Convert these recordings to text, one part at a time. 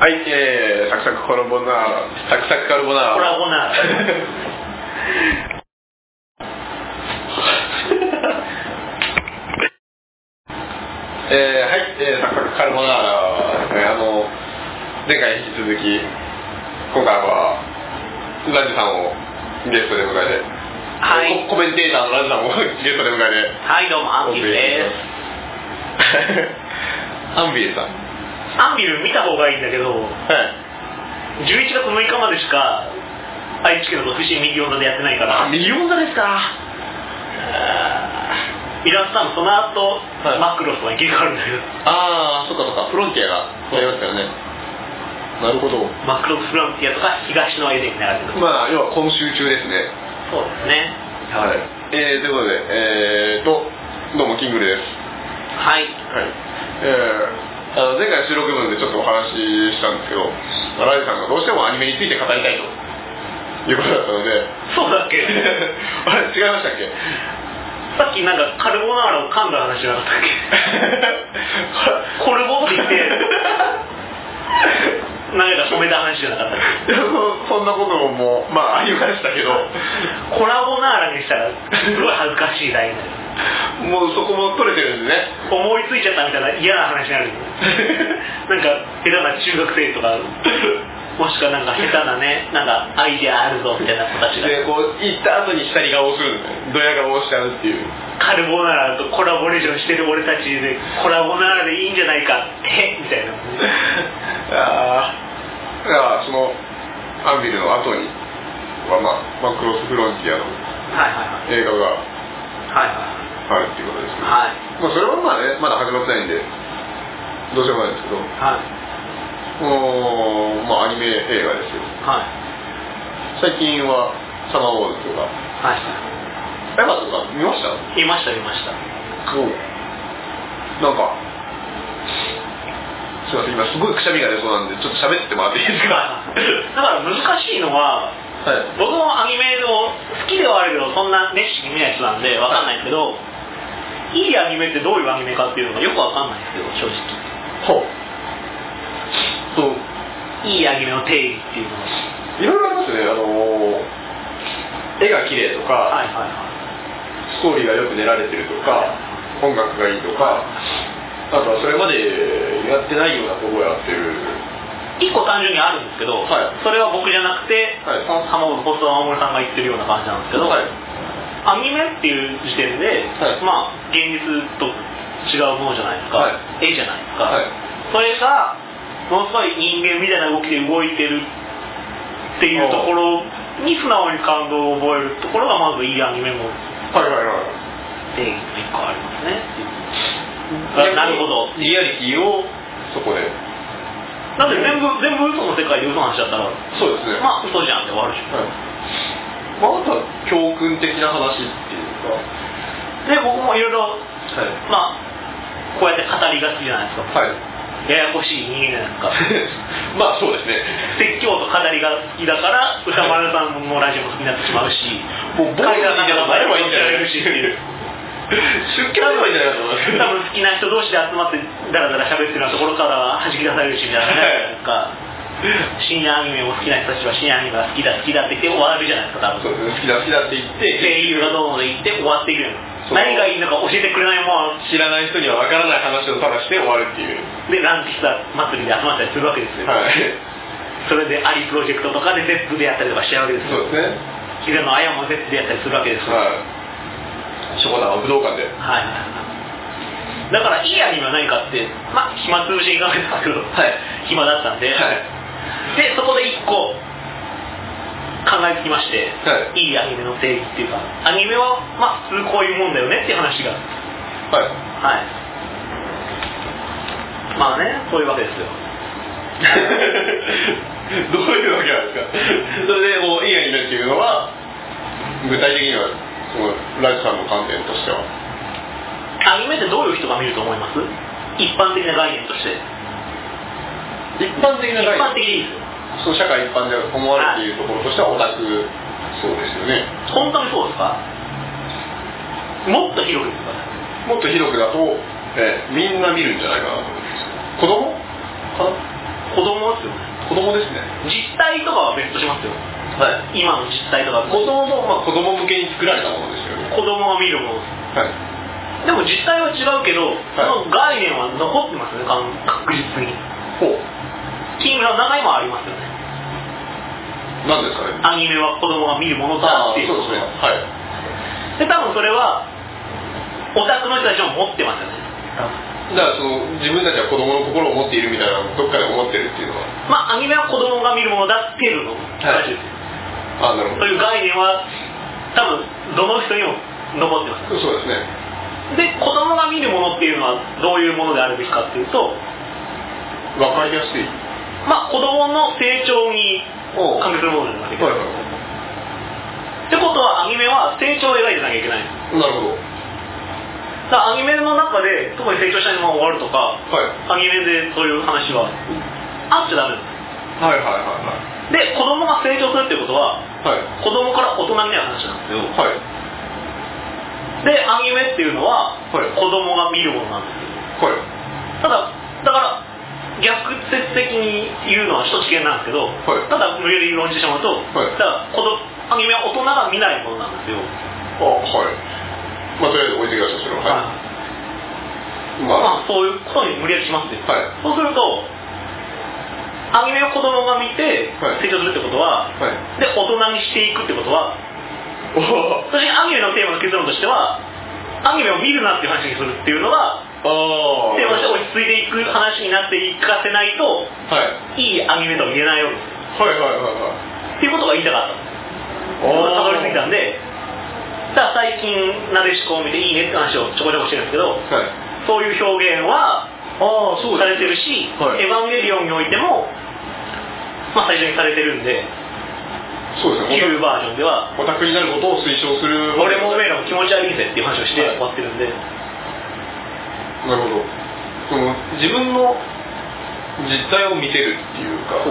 はい、サクサクカルボナーラ、サクサクカルボナーラ、 コラボナーラはい、サクサクカルボナーラですね。前回に引き続き今回はラジさんをゲストで迎えて、 はい、 コメンテーターのラジさんをゲストで迎えて、 はい、どうもアンビルですアンビルさん、 アンビル見た方がいいんだけど、 はい、 11月6日までしか愛知県の伏見右女でやってないから。 右女ですか。 イラストもその後、はい、マクロスとかに切り替わるんだけど。 ああ、そっかそっか、フロンティアがやりますからね。なるほど。 マクロスフロンティアとか東のエデンになるけど、 まあ要は今週中ですね。 そうですね。 はい。ということで、どうもキングルです。 はい。 はい。前回収録分でちょっとお話ししたんですけど、ライさんがどうしてもアニメについて語りたいということだったので。 そうだっけあれ違いましたっけ。 さっきなんかカルボナーラを噛んだ話じゃなかったっけコルボって言って何か染めた話じゃなかったっけ。 そんなこともまあありましたけど、 コラボナーラにしたらすごい恥ずかしい題になる。 もうそこも取れてるんでね。 思いついちゃったみたいな嫌な話になるなんか下手な中学生とかもしくはなんか下手なね、なんかアイデアあるぞみたいな子たちがでこう行った後に下り顔をするんですね。ドヤ顔をしちゃうっていう。 カルボナーラとコラボレーションしてる俺たちでコラボナーラでいいんじゃないかってみたいなだからそのアンビルの後には、マクロスフロンティアの映画があるっていうことですけど、 はい、 まあそれはまあね、まだ始まってないんでどうしようもないんですけど、 はい、 まあアニメ映画ですよ。はい。最近はサマーウォーズとか、 はい、 エヴァとか見ました？ 見ました。 なんかすいません、今すごいくしゃみが出そうなんでちょっと喋ってもらっていいですか？ だから難しいのは、はい、僕もアニメの好きではあるけどそんな熱心に見ない人なんで分かんないですけど、はい、いいアニメってどういうアニメかっていうのがよく分かんないですけど正直。そういいアニメの定義っていうのはいろいろありますね。絵が綺麗とか、はいはいはい、ストーリーがよく練られてるとか、はい、音楽がいいとか、あとはそれまでやってないようなところをやってる。 一個単純にあるんですけど、はい、それは僕じゃなくて、はい、浜本細田守さんが言ってるような感じなんですけど、はい、アニメっていう時点で、はい、まあ現実と違うものじゃないですか、はい、絵じゃないですか、はい、それがものすごい人間みたいな動きで動いてるっていうところに素直に感動を覚えるところがまずいいアニメも定義の一個ありますね。なるほど。 リアリティをそこで。 だって全部嘘の世界で嘘の話だったら、 そうですね。 まあ嘘じゃんって終わるし。はい、 あとは教訓的な話っていうか。 で僕もいろいろ、まあこうやって語りが好きじゃないですか。はい。ややこしい人間じゃないですか。まあそうですね。説教と語りが好きだから歌丸さんのラジオも好きになってしまうし、 もう僕らにじゃなればいいんじゃないしっていう。出家すればいいんじゃないかと思います。 多分好きな人同士で集まってダラダラ喋ってるようなところから弾き出されるしみたいなね。深夜アニメも好きな人たちは深夜アニメが好きだって言って終わるじゃないですか。多分そうですね。好きだって言って声優がどうので言って終わっていくよ。何がいいのか教えてくれないもん、 知らない人には分からない話をただして終わるっていうでランチした祭りで集まったりするわけですよ、はい、それでアリプロジェクトとかで ZEP でやったりとかしちゃうわけですよ。 そうですね。 平野綾も ZEP でやったりするわけですよ、はい、 しょこたん武道館で、 はい、だからいいアニメは何かってまあ暇つぶしに考えたんですけど、はい、暇だったんで、はい、でそこで1個考えつきまして、はい、いいアニメの定義っていうかアニメはまあ普通こういうもんだよねっていう話がはい、はい、まあねそういうわけですよどういうわけなんですか。それでもういいアニメっていうのは具体的にはそのラジさんの観点としてはアニメってどういう人が見ると思います？一般的な概念として。 一般的な概念。 一般的でいいですよ。 その社会一般で思われているところとしてはオタク、そうですよね。 本当にそうですか？もっと広くですか？ もっと広くだと、みんな見るんじゃないかなと思います。子供かな？ 子供ですよね。 子供ですね。 実態とかは別としますよ。 はい。 今の実態とか。 もともと子供向けに作られたものですよね。 子供が見るものです。 はい。 でも実態は違うけど、その概念は残ってますよね、確実に。 ほう。 キングの中にもありますよね。 何ですかね。 アニメは子供が見るものだっていう。 そうですね。はい。 で、多分それはオタクの人たちも持ってますよね。 だから自分たちは子供の心を持っているみたいなどっかで思ってるっていうのは。 アニメは子供が見るものだっていうの話ですよ。 なるほど。 そういう概念は多分どの人にも残ってます。 そうですね。 で、子供が見るものっていうのはどういうものであるべきかっていうと、 分かりやすい。 子供の成長に関係するものじゃなきゃいけない。ってことはアニメは成長を描いてなきゃいけない。 なるほど。 だからアニメの中で特に成長したまま終わるとか、アニメでそういう話はあっちゃダメなんです。 はいはいはいはい。 で、子供が成長するっていうことは、子供から大人になる話なんですよ。 はい。 で、アニメっていうのは、子供が見るものなんですよ。だから逆説的に言うのは一つ危険なんですけど、ただ無理やり論じてしまうと、だからアニメは大人が見ないものなんですよ。 はい。とりあえず置いてください、それは。 そういうことに無理やりしますよ。そうするとアニメを子供が見て成長するってことは、で大人にしていくってことは、私アニメのテーマの結論としては、アニメを見るなっていう話にするっていうのがテーマとして落ち着いていく話になっていかせないと、いいアニメとは言えないようです。っていうことが言いたかったんです。たどり着いたんで、だから最近なでしこを見ていいねって話をちょこちょこしてるんですけど、そういう表現はされてるし、エヴァンゲリオンにおいても最初にされてるんで、 そうですね、 旧バージョンではオタクになることを推奨する、 俺もおめえらも気持ち悪いぜっていう話をして終わってるんで。 なるほど。自分の実態を見てるっていうか、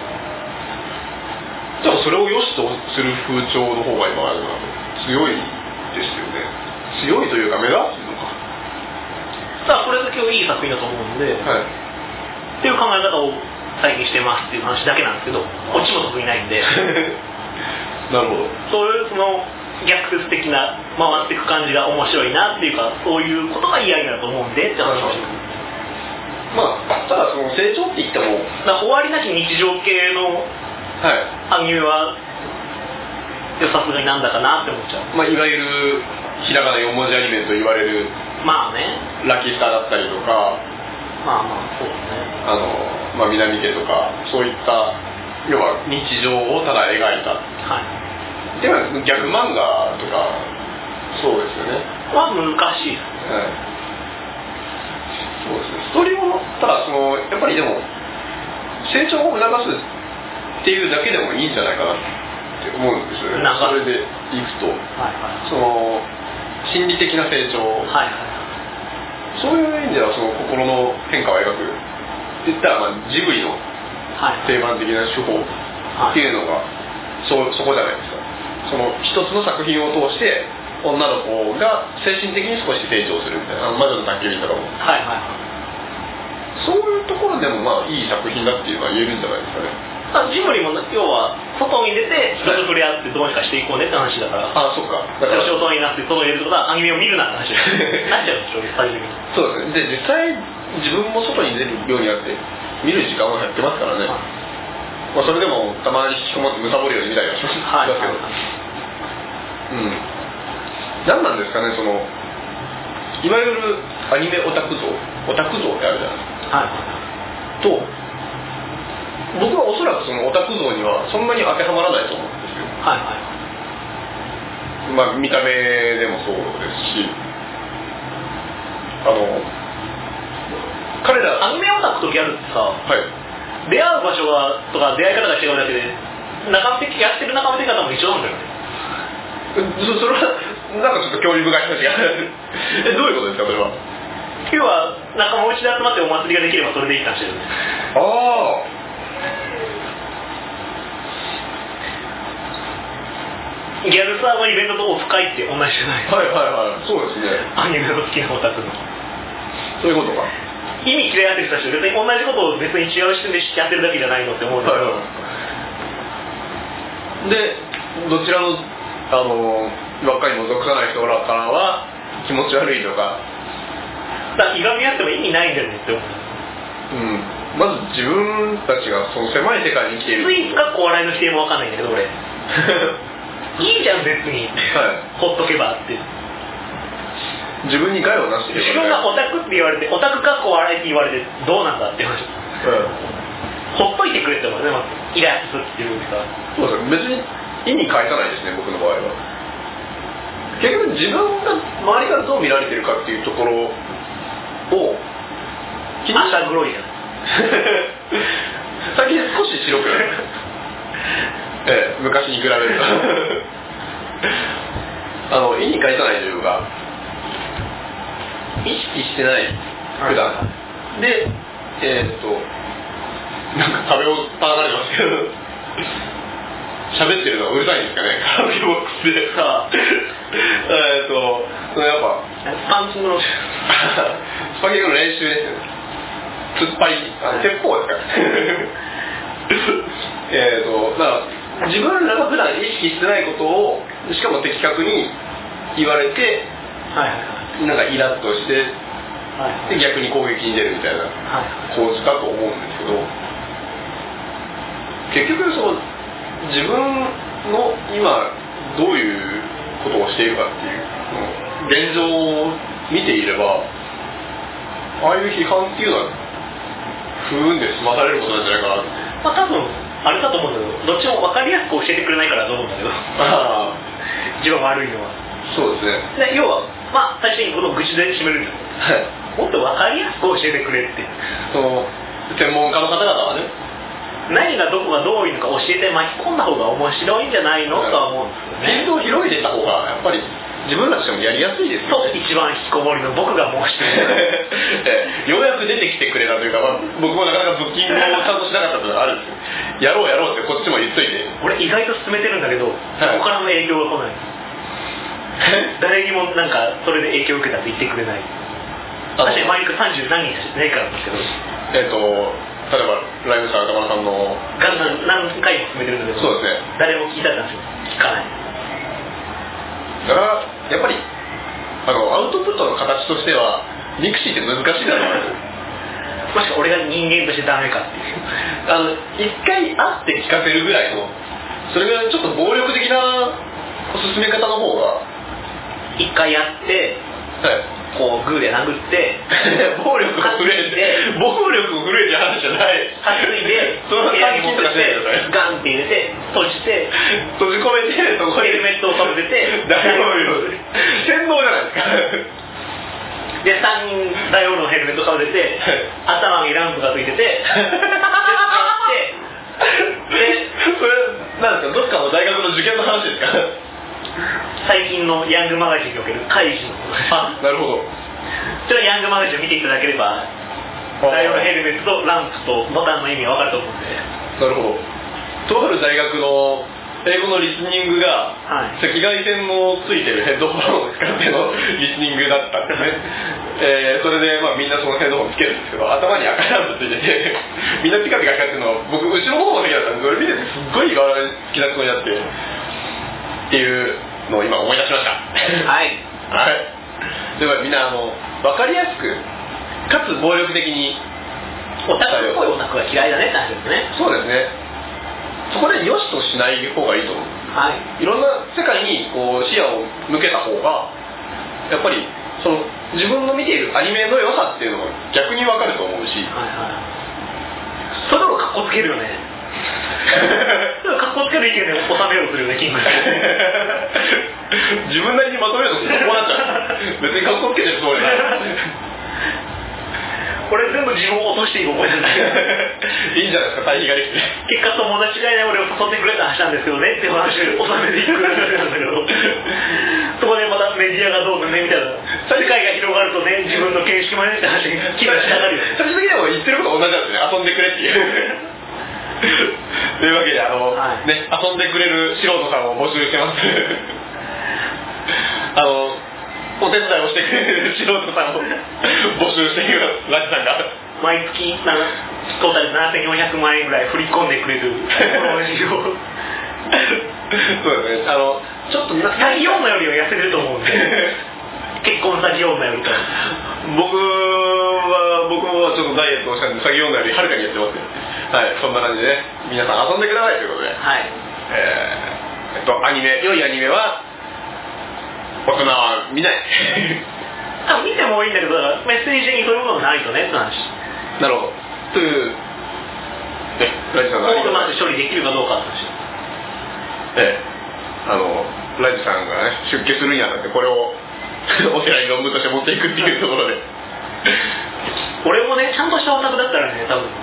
じゃあそれを良しとする風潮の方が今強いですよね。強いというか目立つのか。 これが今日いい作品だと思うんで、っていう考え方を最近してますっていう話だけなんですけど、こっちも得意ないんでなるほど。 そういう逆説的な回っていく感じが面白いなっていうか、そういうことが嫌になると思うんでって話をしてます。 ただ成長って言っても終わりなき日常系のアニメはさすがになんだかなって思っちゃう。 いわゆるひらがな4文字アニメと言われるラキスタだったりとか、 そうですね、 南家とかそういった要は日常をただ描いた、では逆漫画とかそうですよね。 難しいですね。 そうですね。ストーリーものただやっぱりでも成長を促すっていうだけでもいいんじゃないかなって思うんですよね。それでいくと、心理的な成長、そういう意味では心の変化を描くって言ったらジブリの定番的な手法っていうのがそこじゃないですか。一つの作品を通して女の子が精神的に少し成長するみたいな、魔女の宅急便とかも、そういうところでもいい作品だっていうのは言えるんじゃないですかね。 ジブリも要は外に出て人と触れ合ってどうにかしていこうねって話だから、 そっか。だから外になって外に出るってことはアニメを見るなって話になっちゃうんでしょうね、最終的に。 そうですね。で実際自分も外に出るようになって見る時間は減ってますからね。それでもたまに引きこもってむさぼるように見たりはしますけど、何なんですかね、いわゆるアニメオタク像ってあるじゃないですか。と僕はおそらくオタク像にはそんなに当てはまらないと思うんですよ。見た目でもそうですし、彼らアニメオタクとギャルってさ、出会う場所とか出会い方が違うだけでやってる仲間的方も一緒なんだよね。 それはなんかちょっと興味深い話がどういうことですか、それは。 今日は仲間内で集まってお祭りができればそれでいいかもしれない。ギャルサーのイベントと深いって同じじゃないですか。 そうですね。 アニメの好きなオタクのそういうことか。 意味嫌いやってる人たち別に同じことを別に違う視点でやってるだけじゃないのって思うんだけど、 でどちらのばっかりも属さない人らからは気持ち悪いとか、 だからいがみ合っても意味ないんだよねって思う。 まず自分たちがその狭い世界に生きている。 ついかっこ笑いの否定も分かんないんだけど俺いいじゃん別に、ほっとけばって。 自分に害をなして自分がオタクって言われて、オタクかっこ笑いって言われてどうなんだって話、ほっといてくれって思うね、イラッとするっていうか。 そうですね、別に意に介さないですね、僕の場合は。結局自分が周りからどう見られてるかっていうところを朝黒いじゃん最近少し白くなる昔に比べると意に介さないというか意識してない普段でなんか壁を叩かれてますけど喋ってるのがうるさいんですかね、カラオケボックスでそれやっぱスパンキングのスパンキングの練習ですよね。突っ張り鉄砲ですからだから自分らが普段意識してないことをしかも的確に言われて、なんかイラッとして、で逆に攻撃に出るみたいな構図かと思うんですけど、結局その自分の今どういうことをしているかっていう現状を見ていれば、ああいう批判っていうのは不運で済まされることなんじゃないかな。 多分あれだと思うんだけど、どっちも分かりやすく教えてくれないからと思うんだけど一番悪いのはそうですね。 で要は最初にこの愚痴で締めるんですよ、もっと分かりやすく教えてくれって。 その専門家の方々はね、 何がどこがどういうのか教えて巻き込んだ方が面白いんじゃないのとは思うんですよね。 現状を広げていった方がやっぱり自分たちでもやりやすいですよね。 一番引きこもりの僕が申してようやく出てきてくれたというか、僕もなかなかブッキングをちゃんとしなかったというのがあるんですよ。やろうやろうってこっちも言っといて、 俺意外と進めてるんだけど、そこからの影響が来ない誰にもなんかそれで影響を受けたって言ってくれない。確かに毎日30何人しかしないからなんですけど、 例えばライムスター歌丸さんの何回も進めてるんだけど、 そうですね、 誰も聞いたんですよ、聞かない。 だからやっぱりアウトプットの形としてはミクシーって難しいだろうなもしくは俺が人間としてダメかっていう一回会って聞かせるぐらいの、それぐらいのちょっと暴力的な進め方の方が、 一回やって、こうグーで殴って暴力が震えて暴力を震えてる話じゃない、 担いでその部屋に持ってってガンって入れて閉じ込めて、そこにヘルメットをかぶせて大容量で洗脳じゃないですかで3人大容量のヘルメットかぶせて頭にランプがついててでそれなんですか、どっかの大学の受験の話ですか最近のヤングマガジンにおける怪人なるほど。 それはヤングマガジンを見ていただければ大容量のヘルメットとランプとボタンの意味が分かると思うんで。 なるほど。とある大学の英語のリスニングが、赤外線のついてるヘッドホンを使ってのリスニングだったんですねそれでみんなそのヘッドホンつけるんですけど、頭に赤ランプついててみんなピカピカ光ってるのを僕後ろの方の席だったんで、それ見ててすっごい好きなつもりになってっていうのを今思い出しましたでもみんな分かりやすくかつ暴力的にオタクっぽいオタクが嫌いだねって話ですね。 そうですね。そこで良しとしない方がいいと思う。いろんな世界にこう視野を向けた方がやっぱりその自分の見ているアニメの良さっていうのが逆に分かると思うし、 それをかっこつけるよねかっこつける意見で収めようとするよね、キング自分なりにまとめようとするとこうなっちゃう別にかっこつけてるつもりないこれ全部自分を落としていく思いなんだけどいいんじゃないですか、対比ができて結果友達がいない俺を誘ってくれた話なんですけどねっていう話を収めていく話なんだけどそこでまたメディアがどうかねみたいな、世界が広がるとね自分の見識もねって話に気がしながるよね。 最終的には言ってること同じなんですね、遊んでくれっていうというわけで遊んでくれる素人さんを募集してますお手伝いをしてくれる素人さんを募集しているラジさんが毎月トータル7400万円ぐらい振り込んでくれるそうですね、ちょっと詐欺女よりは痩せてると思うんで結婚詐欺女よりか僕はちょっとダイエットをしたんで詐欺女よりはるかにやってますよ。はい、そんな感じでね、皆さん遊んでくださいということで、 はい、 アニメ、良いアニメは大人は見ない見てもいいんだけど、メッセージにそういうものがないとねって話。 なるほど。というラジさんのありがとうまず処理できるかどうかって話。 ラジさんがね出家するにあたってこれをお寺に論文として持っていくっていうところで俺もねちゃんとしたオタクだったらね多分、 はい、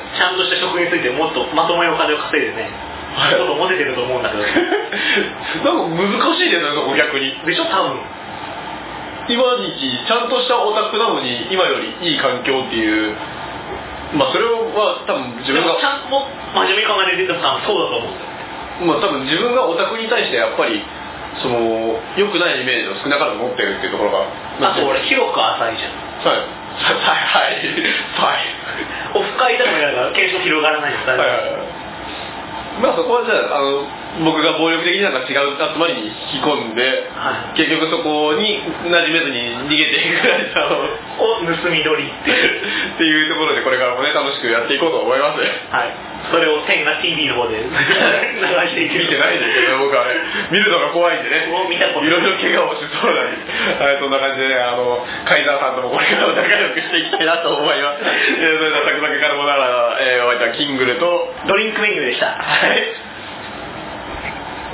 ちゃんとした職についてもっとまともにお金を稼いでね、はい、ちょっとモテてると思うんだけどなんか難しいですね、そこ逆にでしょ。多分今日ちゃんとしたオタクなのに今よりいい環境っていう、まあそれは多分自分がちゃんと真面目に考えてると多分そうだと思うんですよ。 まあ多分自分がオタクに対してやっぱりその良くないイメージを少なからず持ってるっていうところが、 あと俺広く浅いじゃん。 はいはいはいオフ会だから検証広がらないんです。はいはいはい。 まあそこはじゃあ僕が暴力的になんか違う集まりに引き込んで、はい、結局そこに馴染めずに逃げていくられたのを盗み取りっていうところでこれからもね楽しくやっていこうと思います。 はい。それを天が TV の方で流していける。 見てないですけど僕はね見るのが怖いんでね。 もう見たことない。 いろいろ怪我をしそうなんで、はい、そんな感じでねカイザーさんともこれからも仲良くしていきたいなと思います。それではサクサクカルボナーラお相手はキングルとドリンクメニューでした。 はい。